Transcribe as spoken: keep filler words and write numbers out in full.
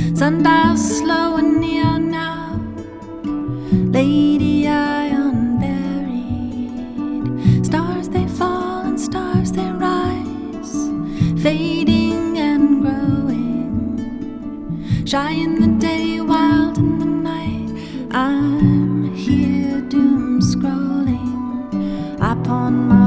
Sundial slow and near now, lady I unburied. Stars they fall and stars they rise, fading and growing, shy in the day, wild in the night. I'm here doom scrolling upon my